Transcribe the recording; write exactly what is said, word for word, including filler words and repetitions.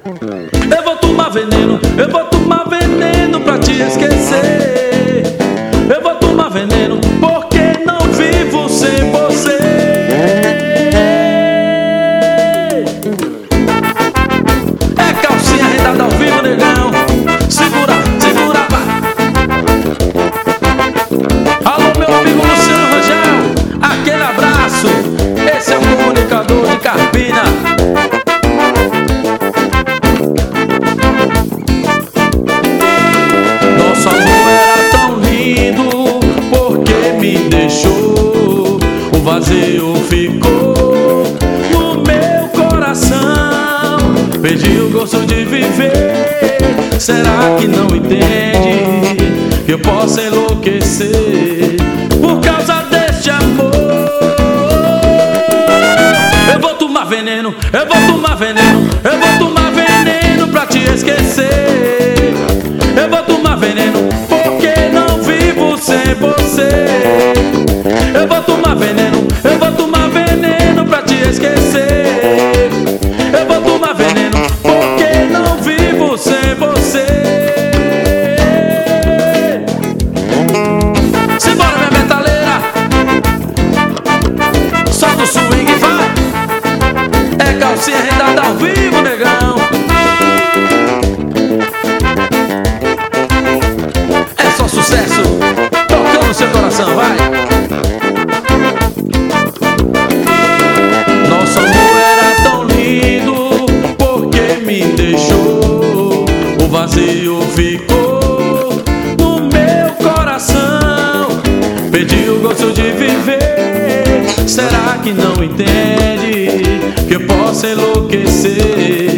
Eu vou tomar veneno, eu vou tomar veneno pra te esquecer. Eu vou tomar veneno porque não vivo sem você. É calcinha rendada ao vivo, negão. Segura, segura, vai. Alô, meu amigo Luciano Rangel, aquele abraço. Esse é o comunicador de Carpina. Nosso amor era tão lindo, porque me deixou. O vazio ficou no meu coração. Perdi o gosto de viver. Será que não entende que eu posso enlouquecer por causa deste amor? Eu vou tomar veneno, eu vou tomar veneno, eu vou tomar veneno pra te esquecer. Eu vou tomar veneno porque não vivo sem você. Eu vou tomar veneno, eu vou tomar veneno pra te esquecer. Eu vou tomar veneno porque não vivo sem você. Simbora, minha metaleira, solta o swing, vai. É calcinha rendada ao vivo, negão. É só sucesso, tocando no seu coração, vai. Nosso amor era tão lindo, porque me deixou. O vazio ficou no meu coração. Perdi o gosto de viver. Será que não entende que eu posso enlouquecer